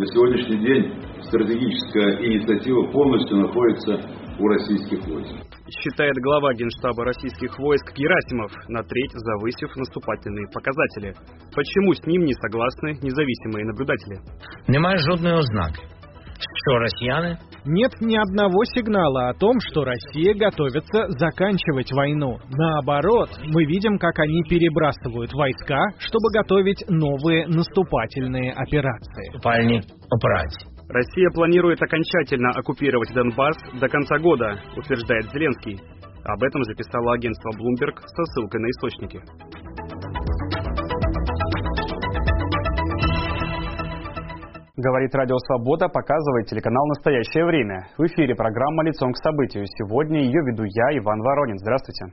На сегодняшний день стратегическая инициатива полностью находится у российских войск. Считает глава Генштаба российских войск Герасимов, на треть завысив наступательные показатели. Почему с ним не согласны независимые наблюдатели? Немає жодної ознаки, що росіяни... Нет ни одного сигнала о том, что Россия готовится заканчивать войну. Наоборот, мы видим, как они перебрасывают войска, чтобы готовить новые наступательные операции. Россия планирует окончательно оккупировать Донбасс до конца года, утверждает Зеленский. Об этом записало агентство Bloomberg со ссылкой на источники. Говорит Радио Свобода, показывает телеканал «Настоящее время». В эфире программа «Лицом к событию». Сегодня ее веду я, Иван Воронин. Здравствуйте.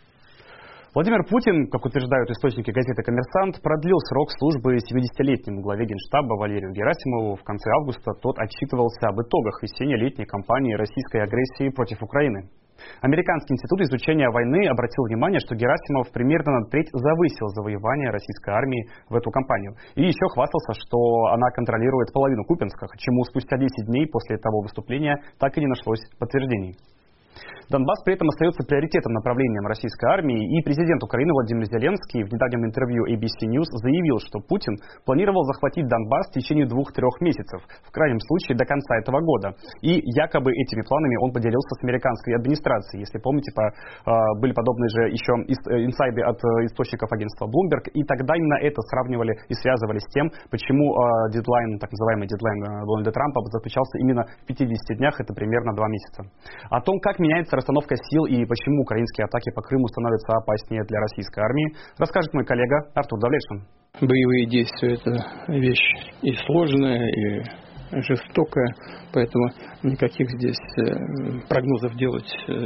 Владимир Путин, как утверждают источники газеты «Коммерсант», продлил срок службы 70-летнему главе Генштаба Валерию Герасимову. В конце августа тот отчитывался об итогах весенне-летней кампании российской агрессии против Украины. Американский институт изучения войны обратил внимание, что Герасимов примерно на треть завысил завоевание российской армии в эту кампанию. И еще хвастался, что она контролирует половину Купянска, чему спустя 10 дней после того выступления так и не нашлось подтверждений. Донбасс при этом остается приоритетным направлением российской армии, и президент Украины Владимир Зеленский в недавнем интервью ABC News заявил, что Путин планировал захватить Донбасс в течение 2-3 месяцев, в крайнем случае до конца этого года. И якобы этими планами он поделился с американской администрацией. Если помните, были подобные же еще инсайды от источников агентства Bloomberg, и тогда именно это сравнивали и связывали с тем, почему дедлайн, так называемый дедлайн Дональда Трампа заключался именно в 50 днях, это примерно 2 месяца. О том, как меняется расстановка сил и почему украинские атаки по Крыму становятся опаснее для российской армии, расскажет мой коллега Артур Давлетшин. Боевые действия – это вещь и сложная, и жестокая, поэтому никаких здесь прогнозов делать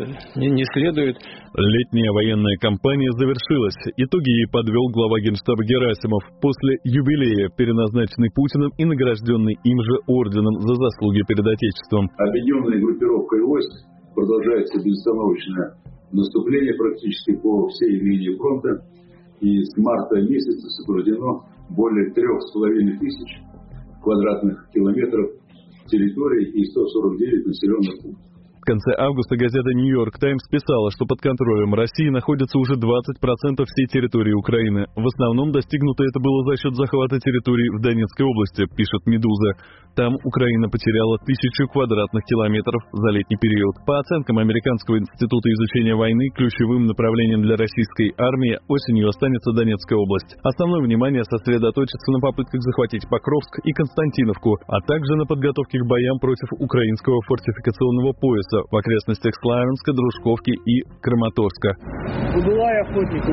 не следует. Летняя военная кампания завершилась. Итоги ей подвел глава Генштаба Герасимов после юбилея, переназначенный Путиным и награжденный им же орденом за заслуги перед Отечеством. Объединенной группировкой войск продолжается безостановочное наступление практически по всей линии фронта, и с марта месяца соблюдено более 3,5 тысяч квадратных километров территории и 149 населенных пунктов. В конце августа газета «Нью-Йорк Таймс» писала, что под контролем России находится уже 20% всей территории Украины. В основном достигнуто это было за счет захвата территорий в Донецкой области, пишет «Медуза». Там Украина потеряла 1000 квадратных километров за летний период. По оценкам Американского института изучения войны, ключевым направлением для российской армии осенью останется Донецкая область. Основное внимание сосредоточится на попытках захватить Покровск и Константиновку, а также на подготовке к боям против украинского фортификационного пояса в окрестностях Славянска, Дружковки и Краматорска. Будулай охотнику,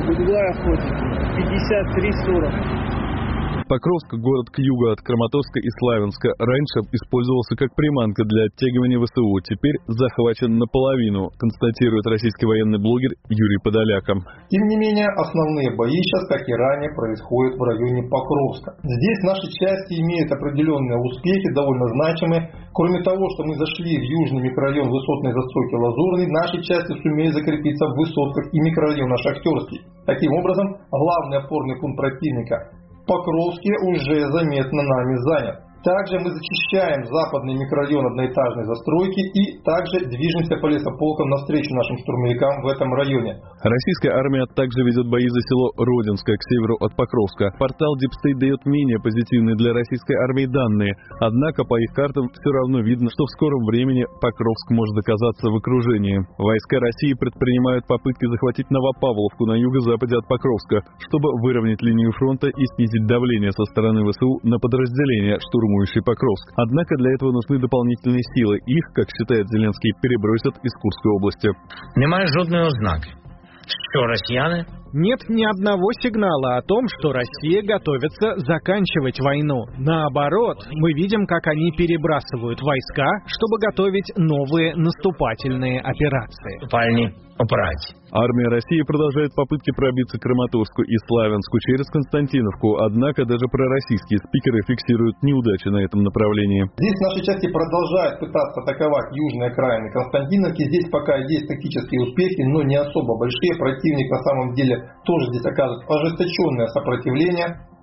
53-40. Покровск, город к югу от Краматорска и Славянска, раньше использовался как приманка для оттягивания ВСУ, теперь захвачен наполовину, констатирует российский военный блогер Юрий Подоляка. Тем не менее, основные бои сейчас, как и ранее, происходят в районе Покровска. Здесь наши части имеют определенные успехи, довольно значимые. Кроме того, что мы зашли в южный микрорайон высотной застройки Лазурный, наши части сумели закрепиться в высотках и микрорайона Шахтерский. Таким образом, главный опорный пункт противника Покровский уже заметно нами занят. Также мы зачищаем западный микрорайон одноэтажной застройки и также движемся по лесополкам навстречу нашим штурмовикам в этом районе. Российская армия также ведет бои за село Родинское к северу от Покровска. Портал Deep State дает менее позитивные для российской армии данные. Однако по их картам все равно видно, что в скором времени Покровск может оказаться в окружении. Войска России предпринимают попытки захватить Новопавловку на юго-западе от Покровска, чтобы выровнять линию фронта и снизить давление со стороны ВСУ на подразделения штурмующие Покровск. Однако для этого нужны дополнительные силы. Их, как считает Зеленский, перебросят из Курской области. Немає жодної ознаки, що росіяни... Нет ни одного сигнала о том, что Россия готовится заканчивать войну. Наоборот, мы видим, как они перебрасывают войска, чтобы готовить новые наступательные операции. Армия России продолжает попытки пробиться к Краматорску и Славянску через Константиновку, однако даже пророссийские спикеры фиксируют неудачи на этом направлении. Здесь наши части продолжают пытаться атаковать южные окраины Константиновки. Здесь пока есть тактические успехи, но не особо большие. Противник на самом деле тоже здесь оказывает ожесточенное сопротивление.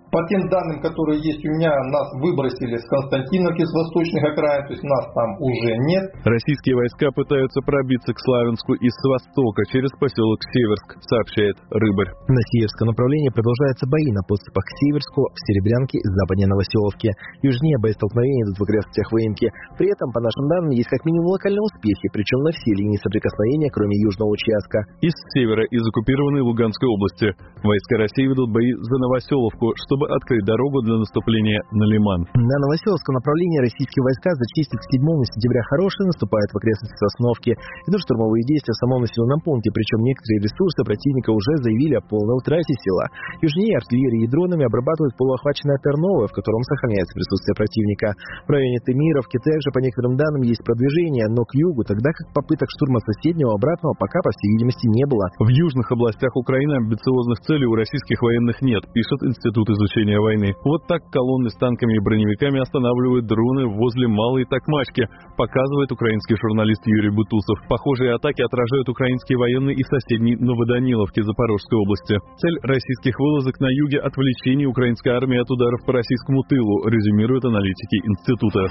По тем данным, которые есть у меня, нас выбросили с Константиновки, с восточных окраин, то есть нас там уже нет. Российские войска пытаются пробиться к Славянску из востока через поселок Северск, сообщает Рыбарь. На северском направлении продолжаются бои на подступах к Северску, в Серебрянке и западнее Новоселовки. Южнее боестолкновения идут в окрестностях Выемки. При этом, по нашим данным, есть как минимум локальные успехи, причем на все линии соприкосновения, кроме южного участка. Из севера, из оккупированной Луганской области, войска России ведут бои за Новоселовку, чтобы открыть дорогу для наступления на Лиман. На Новоселовском направлении российские войска зачистят 7 сентября хорошие, наступают в окрестности Сосновки. Идут штурмовые действия в самом населенном пункте, причем некоторые ресурсы противника уже заявили о полной утрате села. Южнее артиллерии и дронами обрабатывают полуохваченное Терновое, в котором сохраняется присутствие противника. В районе Темировки также, по некоторым данным, есть продвижение, но к югу, тогда как попыток штурма соседнего обратного пока, по всей видимости, не было. В южных областях Украины амбициозных целей у российских военных нет, пишет Институт изучения войны. Вот так колонны с танками и броневиками останавливают дроны возле Малой Токмачки, показывает украинский журналист Юрий Бутусов. Похожие атаки отражают украинские военные и в соседней Новоданиловке Запорожской области. Цель российских вылазок на юге – отвлечение украинской армии от ударов по российскому тылу, резюмируют аналитики института.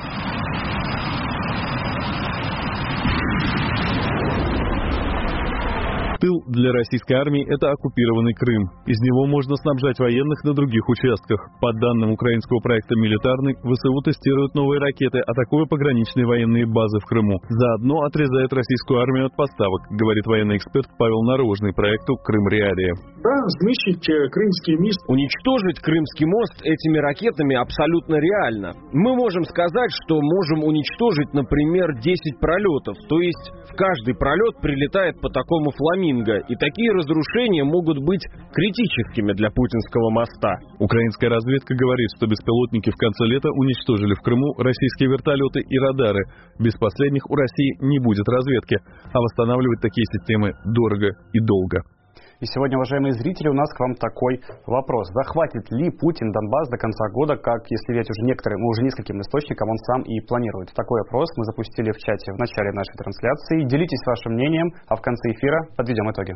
Тыл для российской армии – это оккупированный Крым. Из него можно снабжать военных на других участках. По данным украинского проекта «Милитарный», ВСУ тестируют новые ракеты, атакуя пограничные военные базы в Крыму. Заодно отрезает российскую армию от поставок, говорит военный эксперт Павел Нарожный проекту «Крым-Реалия». Да, знищить Крымский мост. Уничтожить Крымский мост этими ракетами абсолютно реально. Мы можем сказать, что можем уничтожить, например, 10 пролетов. То есть в каждый пролет прилетает по такому фламинго. И такие разрушения могут быть критическими для путинского моста. Украинская разведка говорит, что беспилотники в конце лета уничтожили в Крыму российские вертолеты и радары. Без последних у России не будет разведки, а восстанавливать такие системы дорого и долго. И сегодня, уважаемые зрители, у нас к вам такой вопрос. Захватит ли Путин Донбасс до конца года, как, если верить уже некоторым, уже нескольким источникам, он сам и планирует? Такой опрос мы запустили в чате в начале нашей трансляции. Делитесь вашим мнением, а в конце эфира подведем итоги.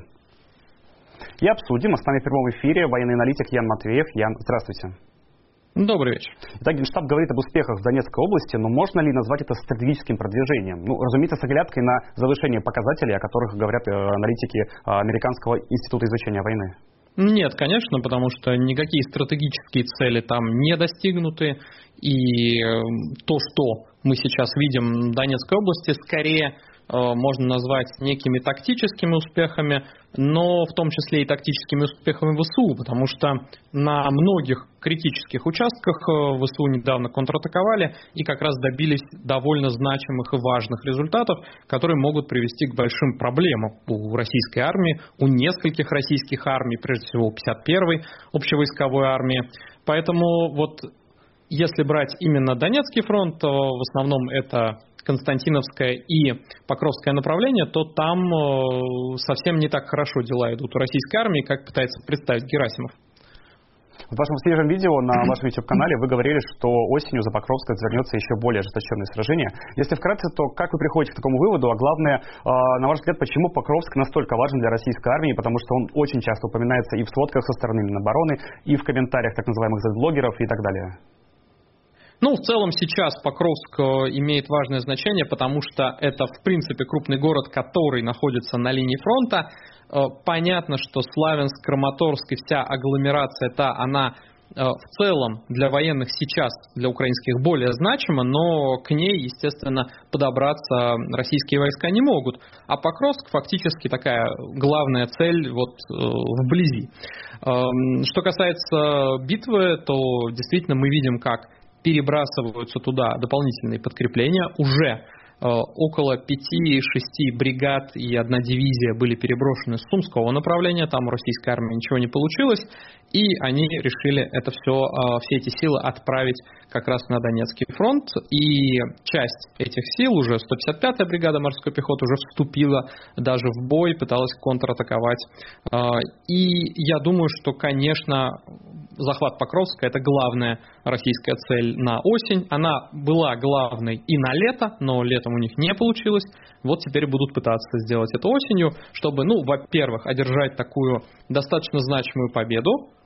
И обсудим. А с нами в прямом эфире военный аналитик Ян Матвеев. Ян, здравствуйте. Добрый вечер. Итак, Генштаб говорит об успехах в Донецкой области, но можно ли назвать это стратегическим продвижением? Ну, разумеется, с оглядкой на завышение показателей, о которых говорят аналитики Американского института изучения войны. Нет, конечно, потому что никакие стратегические цели там не достигнуты. И то, что мы сейчас видим в Донецкой области, скорее можно назвать некими тактическими успехами, но в том числе и тактическими успехами ВСУ, потому что на многих критических участках ВСУ недавно контратаковали и как раз добились довольно значимых и важных результатов, которые могут привести к большим проблемам у российской армии, у нескольких российских армий, прежде всего 51-й общевойсковой армии. Поэтому вот если брать именно Донецкий фронт, то в основном это Константиновское и Покровское направление, то там совсем не так хорошо дела идут у российской армии, как пытается представить Герасимов. В вашем свежем видео на вашем YouTube-канале вы говорили, что осенью за Покровск развернется еще более ожесточенное сражение. Если вкратце, то как вы приходите к такому выводу? А главное, на ваш взгляд, почему Покровск настолько важен для российской армии? Потому что он очень часто упоминается и в сводках со стороны Минобороны, и в комментариях так называемых Z-блогеров и так далее. Ну, в целом сейчас Покровск имеет важное значение, потому что это, в принципе, крупный город, который находится на линии фронта. Понятно, что Славянск, Краматорск и вся агломерация, она в целом для военных сейчас, для украинских, более значима, но к ней, естественно, подобраться российские войска не могут. А Покровск фактически такая главная цель вот вблизи. Что касается битвы, то действительно мы видим, как перебрасываются туда дополнительные подкрепления. Уже около 5-6 бригад и 1 дивизия были переброшены с Сумского направления. Там у российской армии ничего не получилось. И они решили все эти силы отправить как раз на Донецкий фронт. И часть этих сил, уже 155-я бригада морской пехоты, уже вступила даже в бой, пыталась контратаковать. И я думаю, что, конечно, захват Покровска — это главная российская цель на осень. Она была главной и на лето, но летом у них не получилось. Вот теперь будут пытаться сделать это осенью, чтобы, во-первых, одержать такую достаточно значимую победу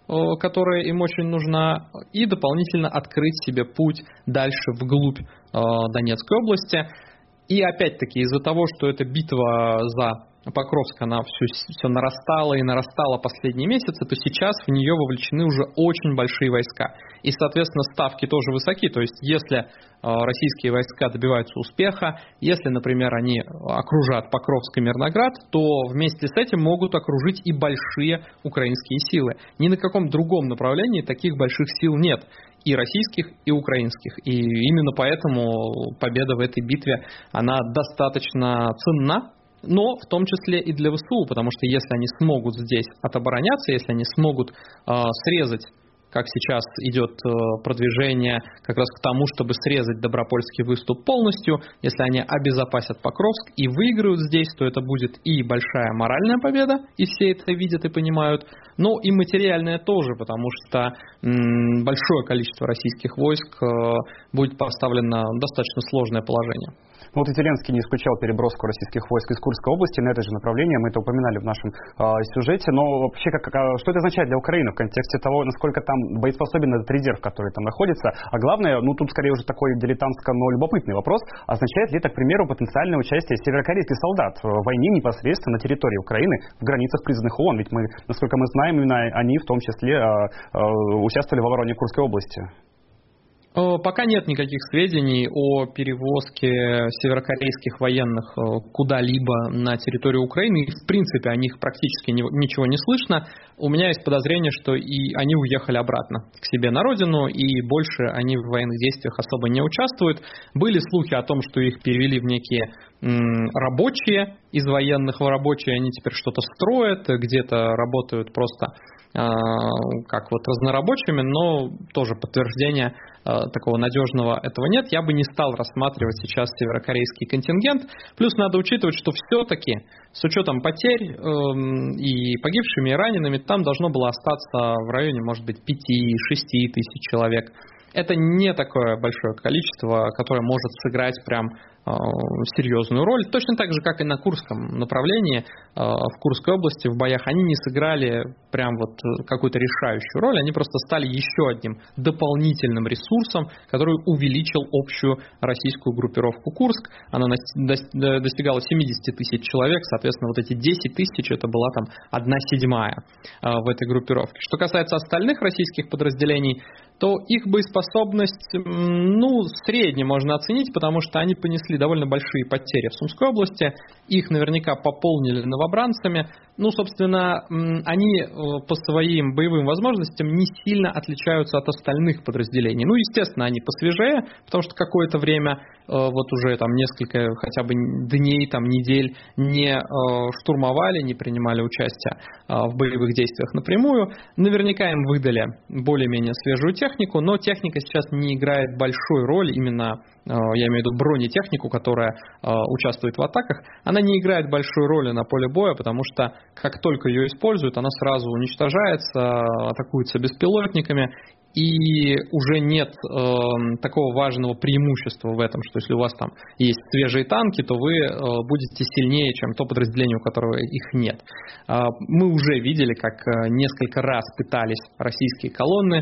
которая им очень нужна, и дополнительно открыть себе путь дальше вглубь Донецкой области. И опять-таки из-за того, что эта битва за Покровск, она все нарастала и нарастала последние месяцы, то сейчас в нее вовлечены уже очень большие войска. И, соответственно, ставки тоже высоки. То есть, если российские войска добиваются успеха, если, например, они окружат Покровск и Мирноград, то вместе с этим могут окружить и большие украинские силы. Ни на каком другом направлении таких больших сил нет. И российских, и украинских. И именно поэтому победа в этой битве, она достаточно ценна. Но в том числе и для ВСУ, потому что если они смогут здесь отобороняться, если они смогут срезать, как сейчас идет продвижение как раз к тому, чтобы срезать Добропольский выступ полностью, если они обезопасят Покровск и выиграют здесь, то это будет и большая моральная победа, и все это видят и понимают, но и материальная тоже, потому что большое количество российских войск будет поставлено в достаточно сложное положение. Вот и Зеленский не исключал переброску российских войск из Курской области на это же направление, мы это упоминали в нашем сюжете, но вообще что это означает для Украины в контексте того, насколько там боеспособен этот резерв, который там находится, а главное, тут скорее уже такой дилетантско, но любопытный вопрос, означает ли это, к примеру, потенциальное участие северокорейских солдат в войне непосредственно на территории Украины в границах признанных ООН, ведь мы, насколько мы знаем, именно они в том числе участвовали в обороне Курской области. Пока нет никаких сведений о перевозке северокорейских военных куда-либо на территорию Украины. И, в принципе, о них практически ничего не слышно. У меня есть подозрение, что и они уехали обратно к себе на родину, и больше они в военных действиях особо не участвуют. Были слухи о том, что их перевели в некие рабочие из военных в рабочие, они теперь что-то строят, где-то работают просто как вот разнорабочими, но тоже подтверждения такого надежного этого нет. Я бы не стал рассматривать сейчас северокорейский контингент. Плюс надо учитывать, что все-таки с учетом потерь и погибшими, и ранеными, там должно было остаться в районе, может быть, 5-6 тысяч человек. Это не такое большое количество, которое может сыграть прям серьезную роль. Точно так же, как и на Курском направлении, в Курской области, в боях, они не сыграли прям вот какую-то решающую роль, они просто стали еще одним дополнительным ресурсом, который увеличил общую российскую группировку Курск. Она достигала 70 тысяч человек, соответственно, вот эти 10 тысяч, это была там 1/7 в этой группировке. Что касается остальных российских подразделений, то их боеспособность, в среднем можно оценить, потому что они понесли довольно большие потери в Сумской области, их наверняка пополнили новобранцами. Собственно, они по своим боевым возможностям не сильно отличаются от остальных подразделений. Естественно, они посвежее, потому что какое-то время, вот уже там несколько хотя бы дней, там недель не штурмовали, не принимали участие в боевых действиях напрямую. Наверняка им выдали более-менее свежую технику, но техника сейчас не играет большой роли, именно я имею в виду бронетехнику, которая участвует в атаках, она не играет большой роли на поле боя, потому что как только ее используют, она сразу уничтожается, атакуется беспилотниками, и уже нет такого важного преимущества в этом, что если у вас там есть свежие танки, то вы будете сильнее, чем то подразделение, у которого их нет. Мы уже видели, как несколько раз пытались российские колонны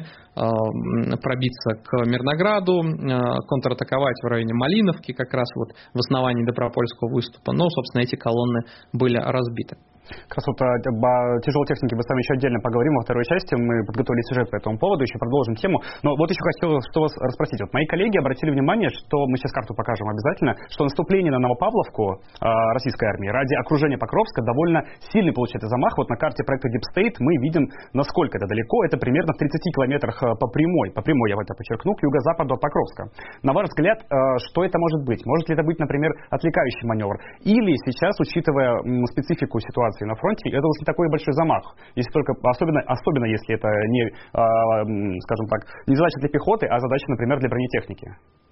пробиться к Мирнограду, контратаковать в районе Малиновки, как раз вот в основании Добропольского выступа, но, собственно, эти колонны были разбиты. Как раз вот о тяжелой технике мы с вами еще отдельно поговорим во второй части. Мы подготовили сюжет по этому поводу, еще продолжим тему. Но вот еще хотел вас расспросить. Вот мои коллеги обратили внимание, что мы сейчас карту покажем обязательно, что наступление на Новопавловку российской армии ради окружения Покровска довольно сильный получается замах. Вот на карте проекта Deep State мы видим, насколько это далеко. Это примерно в 30 километрах по прямой, я это подчеркну, к юго-западу от Покровска. На ваш взгляд, что это может быть? Может ли это быть, например, отвлекающий маневр? Или сейчас, учитывая специфику ситуации на фронте, это уже не такой большой замах, если только, особенно если это не, скажем так, не задача для пехоты, а задача, например, для бронетехники.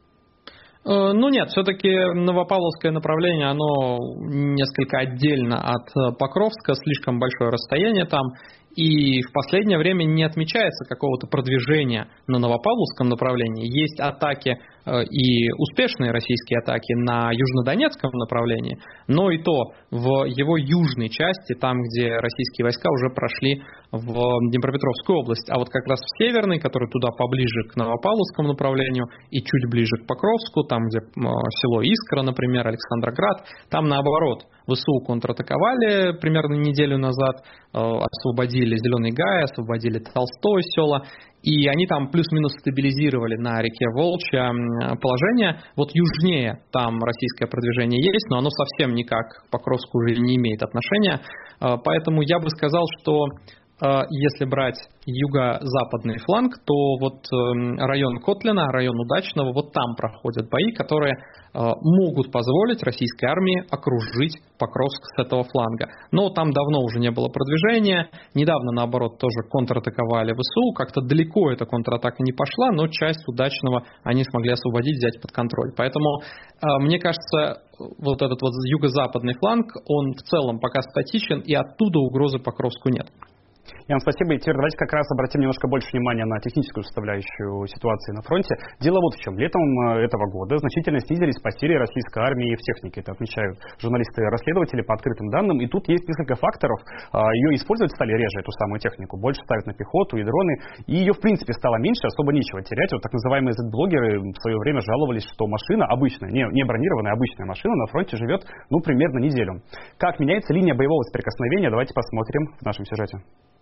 Нет, все-таки Новопавловское направление, оно несколько отдельно от Покровска, слишком большое расстояние там, И в последнее время не отмечается какого-то продвижения на Новопавловском направлении. Есть атаки и успешные российские атаки на южнодонецком направлении, но и то в его южной части, там, где российские войска уже прошли в Днепропетровскую область. А вот как раз в северной, который туда поближе к Новопавловскому направлению и чуть ближе к Покровску, там, где село Искра, например, Александроград, там наоборот. ВСУ контратаковали примерно неделю назад, освободили Зеленый Гай, освободили Толстое село, и они там плюс-минус стабилизировали на реке Волчья положение. Вот южнее там российское продвижение есть, но оно совсем никак к Покровску уже не имеет отношения. Поэтому я бы сказал, что если брать юго-западный фланг, то вот район Котлина, район Удачного, вот там проходят бои, которые могут позволить российской армии окружить Покровск с этого фланга. Но там давно уже не было продвижения, недавно, наоборот, тоже контратаковали ВСУ, как-то далеко эта контратака не пошла, но часть Удачного они смогли освободить, взять под контроль. Поэтому, мне кажется, вот этот вот юго-западный фланг, он в целом пока статичен, и оттуда угрозы Покровску нет. Ян, спасибо. И теперь давайте как раз обратим немножко больше внимания на техническую составляющую ситуации на фронте. Дело вот в чем. Летом этого года значительно снизились потери российской армии в технике. Это отмечают журналисты-расследователи по открытым данным. И тут есть несколько факторов. Ее использовать стали реже, эту самую технику. Больше ставят на пехоту и дроны. И ее, в принципе, стало меньше, особо нечего терять. Вот так называемые Z-блогеры в свое время жаловались, что машина обычная, не бронированная, обычная машина на фронте живет, примерно неделю. Как меняется линия боевого соприкосновения? Давайте посмотрим в нашем сюжете.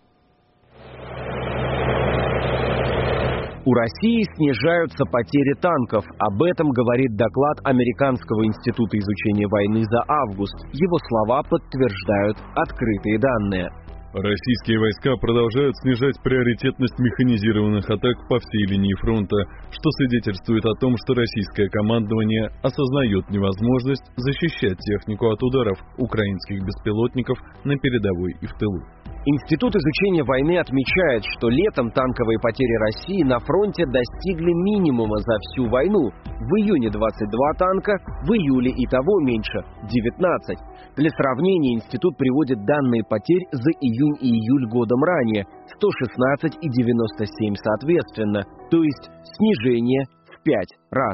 У России снижаются потери танков. Об этом говорит доклад Американского института изучения войны за август. Его слова подтверждают открытые данные. Российские войска продолжают снижать приоритетность механизированных атак по всей линии фронта, что свидетельствует о том, что российское командование осознает невозможность защищать технику от ударов украинских беспилотников на передовой и в тылу. Институт изучения войны отмечает, что летом танковые потери России на фронте достигли минимума за всю войну. В июне 22 танка, в июле и того меньше – 19. Для сравнения, институт приводит данные потерь за июнь и июль годом ранее – 116 и 97 соответственно, то есть снижение в 5 раз.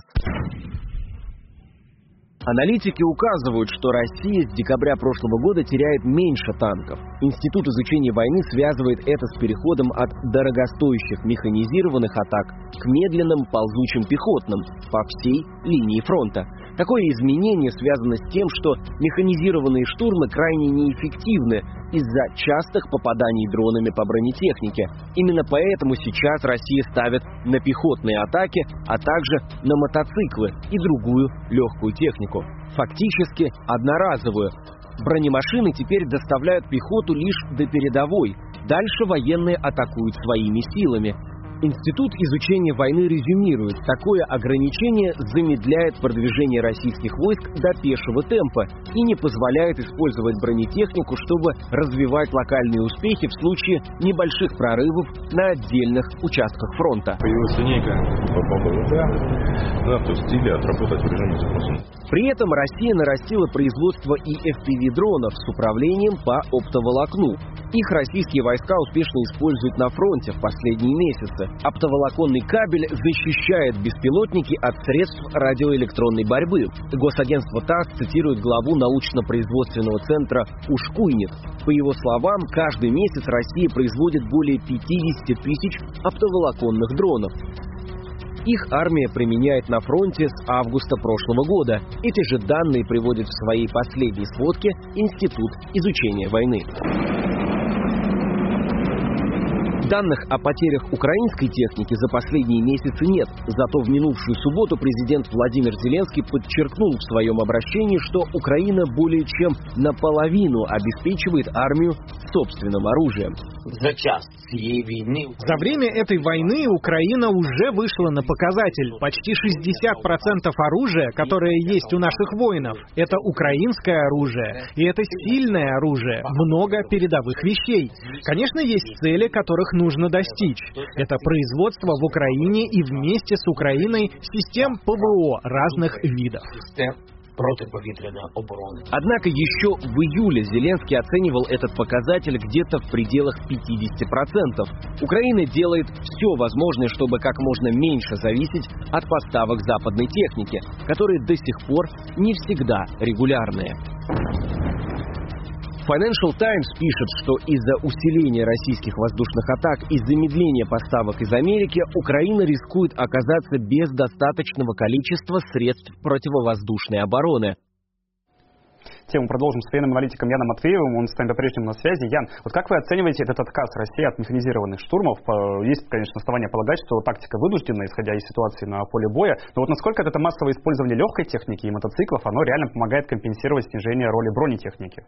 Аналитики указывают, что Россия с декабря прошлого года теряет меньше танков. Институт изучения войны связывает это с переходом от дорогостоящих механизированных атак к медленным ползучим пехотным по всей линии фронта. Такое изменение связано с тем, что механизированные штурмы крайне неэффективны из-за частых попаданий дронами по бронетехнике. Именно поэтому сейчас Россия ставит на пехотные атаки, а также на мотоциклы и другую легкую технику. Фактически одноразовую. Бронемашины теперь доставляют пехоту лишь до передовой. Дальше военные атакуют своими силами. Институт изучения войны резюмирует, такое ограничение замедляет продвижение российских войск до пешего темпа и не позволяет использовать бронетехнику, чтобы развивать локальные успехи в случае небольших прорывов на отдельных участках фронта. Появилась линейка в стиле отработать в режиме запроса. При этом Россия нарастила производство и FPV-дронов с управлением по оптоволокну. Их российские войска успешно используют на фронте в последние месяцы. Оптоволоконный кабель защищает беспилотники от средств радиоэлектронной борьбы. Госагентство ТАСС цитирует главу научно-производственного центра «Ушкуйнет». По его словам, каждый месяц Россия производит более 50 тысяч оптоволоконных дронов. Их армия применяет на фронте с августа прошлого года. Эти же данные приводит в своей последней сводке Институт изучения войны. Данных о потерях украинской техники за последние месяцы нет. Зато в минувшую субботу президент Владимир Зеленский подчеркнул в своем обращении, что Украина более чем наполовину обеспечивает армию собственным оружием. За время этой войны Украина уже вышла на показатель. Почти 60% оружия, которое есть у наших воинов, это украинское оружие. И это сильное оружие. Много передовых вещей. Конечно, есть цели, которых нужно достичь. Это производство в Украине и вместе с Украиной систем ПВО разных видов. протиповітряної оборони. Однако еще в июле Зеленский оценивал этот показатель где-то в пределах 50%. Украина делает все возможное, чтобы как можно меньше зависеть от поставок западной техники, которые до сих пор не всегда регулярные. Financial Times пишет, что из-за усиления российских воздушных атак и замедления поставок из Америки Украина рискует оказаться без достаточного количества средств противовоздушной обороны. Тему продолжим с военным аналитиком Яном Матвеевым. Он с нами по-прежнему на связи. Ян, вот как вы оцениваете этот отказ России от механизированных штурмов? Есть, конечно, основания полагать, что тактика вынуждена, исходя из ситуации на поле боя. Но вот насколько это массовое использование легкой техники и мотоциклов, оно реально помогает компенсировать снижение роли бронетехники?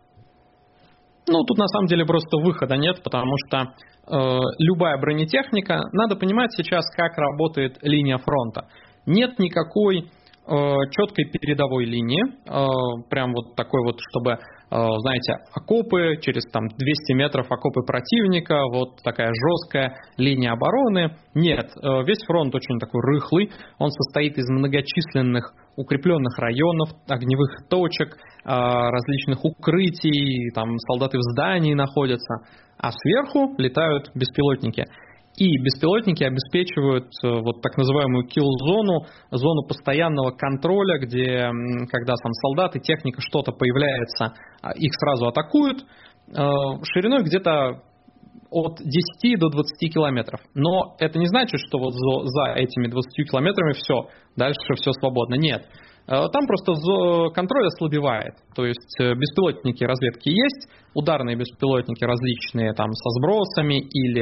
Ну, тут на самом деле просто выхода нет, потому что любая бронетехника, надо понимать сейчас, как работает линия фронта. Нет никакой четкой передовой линии, прям вот такой вот, чтобы, знаете, окопы, через там 200 метров окопы противника, вот такая жесткая линия обороны. Нет, весь фронт очень такой рыхлый, он состоит из многочисленных укрепленных районов, огневых точек, различных укрытий, там солдаты в здании находятся, а сверху летают беспилотники. И беспилотники обеспечивают вот так называемую kill-зону, зону постоянного контроля, где, когда сам солдат и техника что-то появляется, их сразу атакуют, шириной где-то от 10 до 20 километров. Но это не значит, что вот за этими 20 километрами все, дальше все свободно. Нет. Там просто контроль ослабевает. То есть беспилотники разведки есть, ударные беспилотники различные там со сбросами или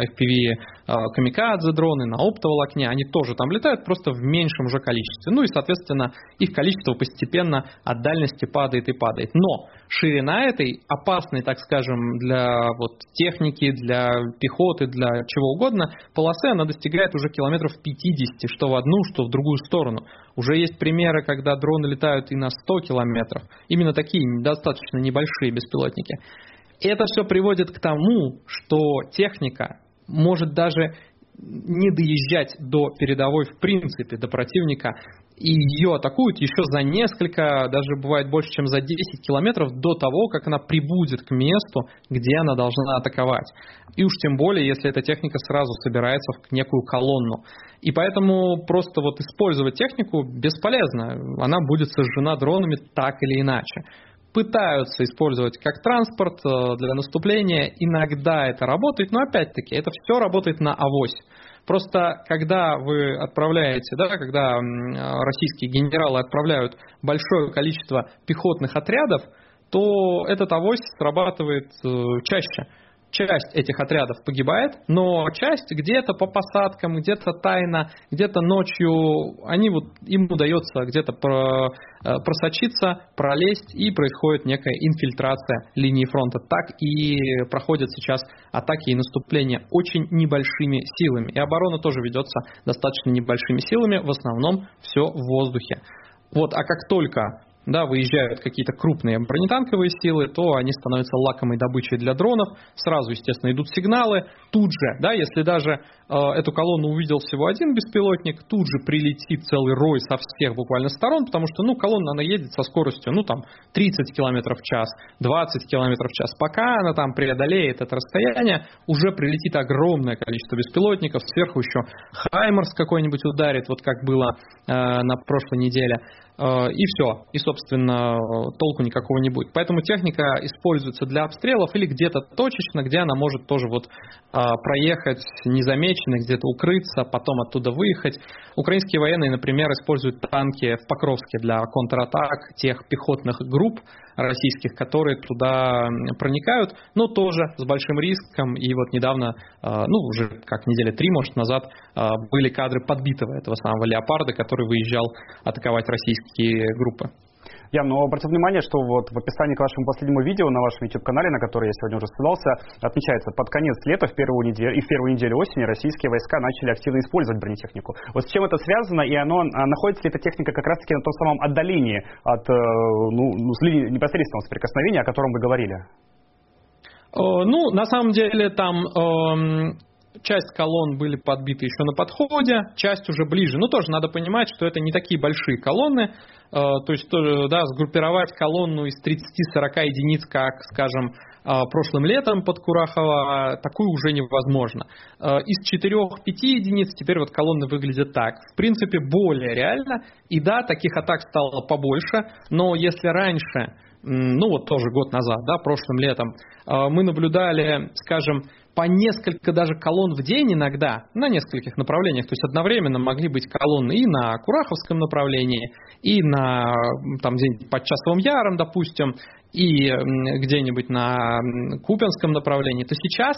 FPV камикадзе дроны на оптоволокне, они тоже там летают, просто в меньшем же количестве. Ну и, соответственно, их количество постепенно от дальности падает и падает. Но ширина этой опасной, так скажем, для вот техники, для пехоты, для чего угодно, полосы, она достигает уже километров 50, что в одну, что в другую сторону. Уже есть примеры, когда дроны летают и на 100 километров. Именно такие достаточно небольшие беспилотники. И это все приводит к тому, что техника может даже не доезжать до передовой в принципе, до противника. И ее атакуют еще за несколько, даже бывает больше, чем за 10 километров до того, как она прибудет к месту, где она должна атаковать. И уж тем более, если эта техника сразу собирается в некую колонну. И поэтому просто вот использовать технику бесполезно. Она будет сожжена дронами так или иначе. Пытаются использовать как транспорт для наступления. Иногда это работает, но опять-таки это все работает на авось. Просто когда вы отправляете, да, когда российские генералы отправляют большое количество пехотных отрядов, то этот авось срабатывает чаще. Часть этих отрядов погибает, но часть где-то по посадкам, где-то тайно, где-то ночью, им удается где-то просочиться, пролезть, и происходит некая инфильтрация линии фронта. Так и проходят сейчас атаки и наступления очень небольшими силами. И оборона тоже ведется достаточно небольшими силами, в основном все в воздухе. Вот, а как только выезжают какие-то крупные бронетанковые силы, то они становятся лакомой добычей для дронов. Сразу, естественно, идут сигналы. Тут же, если даже эту колонну увидел всего один беспилотник, тут же прилетит целый рой со всех буквально сторон, потому что колонна, она едет со скоростью 30 км в час, 20 км в час. Пока она там преодолеет это расстояние, уже прилетит огромное количество беспилотников, сверху еще Хаймерс какой-нибудь ударит, вот как было на прошлой неделе. И все. И, собственно, толку никакого не будет. Поэтому техника используется для обстрелов или где-то точечно, где она может тоже проехать незамеченно, где-то укрыться, потом оттуда выехать. Украинские военные, например, используют танки в Покровске для контратак тех пехотных групп российских, которые туда проникают, но тоже с большим риском. И вот недавно, уже как недели 3, может, назад, были кадры подбитого этого самого «Леопарда», который выезжал атаковать российские группы. Ян, обратите внимание, что вот в описании к вашему последнему видео на вашем YouTube-канале, на которое я сегодня уже ссылался, отмечается, под конец лета в первую неделю осени российские войска начали активно использовать бронетехнику. Вот с чем это связано, и находится ли эта техника как раз-таки на том самом отдалении от с линии непосредственного соприкосновения, о котором вы говорили? На самом деле там часть колонн были подбиты еще на подходе, часть уже ближе. Но тоже надо понимать, что это не такие большие колонны. То есть, да, сгруппировать колонну из 30-40 единиц, как, скажем, прошлым летом под Курахово, такую уже невозможно. Из 4-5 единиц теперь вот колонны выглядят так. В принципе, более реально. И да, таких атак стало побольше, но если раньше, ну вот тоже год назад, да, прошлым летом, мы наблюдали, скажем, по несколько даже колонн в день иногда, на нескольких направлениях, то есть одновременно могли быть колонны и на Кураховском направлении, и на там где-нибудь под Часовым Яром, допустим, и где-нибудь на Купянском направлении, то сейчас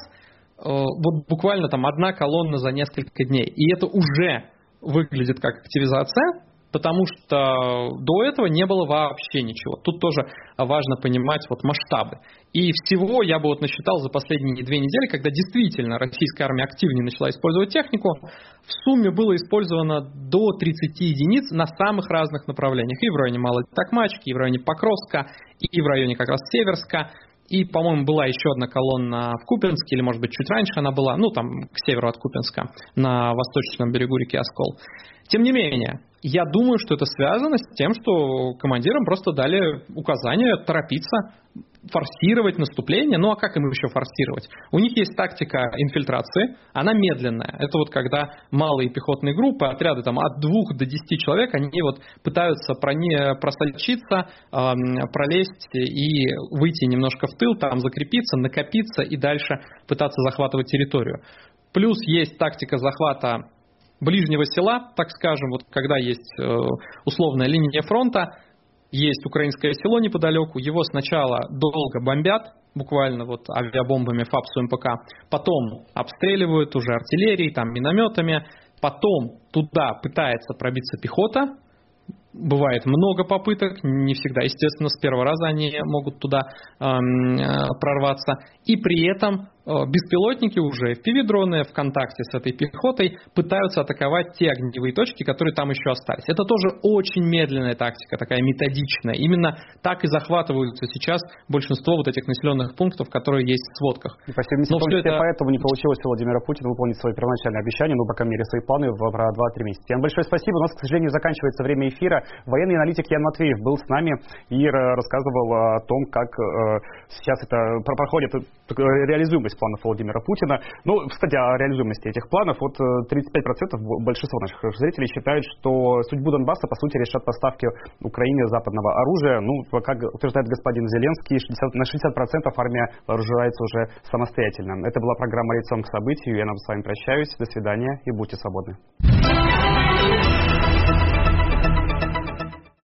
вот буквально там одна колонна за несколько дней. И это уже выглядит как активизация, потому что до этого не было вообще ничего. Тут тоже важно понимать вот масштабы. И всего я бы вот насчитал за последние 2 недели, когда действительно российская армия активнее начала использовать технику, в сумме было использовано до 30 единиц на самых разных направлениях. И в районе Малой Токмачки, и в районе Покровска, и в районе как раз Северска. И, по-моему, была еще одна колонна в Купянске, или, может быть, чуть раньше она была, ну, там, к северу от Купянска, на восточном берегу реки Оскол. Тем не менее, я думаю, что это связано с тем, что командирам просто дали указание торопиться, форсировать наступление. Ну а как им еще форсировать? У них есть тактика инфильтрации, она медленная. Это вот когда малые пехотные группы, отряды там, от 2 до 10 человек, они вот пытаются просочиться, пролезть и выйти немножко в тыл, там закрепиться, накопиться и дальше пытаться захватывать территорию. Плюс есть тактика захвата ближнего села, так скажем, вот когда есть условная линия фронта, есть украинское село неподалеку, его сначала долго бомбят, буквально вот авиабомбами ФАПСу МПК, потом обстреливают уже артиллерией, там, минометами, потом туда пытается пробиться пехота, бывает много попыток, не всегда, естественно, с первого раза они могут туда прорваться, и при этом беспилотники уже, FPV-дроны в контакте с этой пехотой пытаются атаковать те огневые точки, которые там еще остались. Это тоже очень медленная тактика, такая методичная. Именно так и захватываются сейчас большинство вот этих населенных пунктов, которые есть в сводках. И поэтому не получилось у Владимира Путина выполнить свои первоначальные обещания, ну, по крайней мере, свои планы про 2-3 месяца. Всем большое спасибо. У нас, к сожалению, заканчивается время эфира. Военный аналитик Ян Матвеев был с нами и рассказывал о том, как сейчас это проходит реализуемость планов Владимира Путина. Ну, кстати, о реализуемости этих планов. Вот 35% большинство наших зрителей считают, что судьбу Донбасса, по сути, решат поставки Украине западного оружия. Ну, как утверждает господин Зеленский, на 60% армия вооружается уже самостоятельно. Это была программа «Лицом к событию». Я с вами прощаюсь. До свидания и будьте свободны.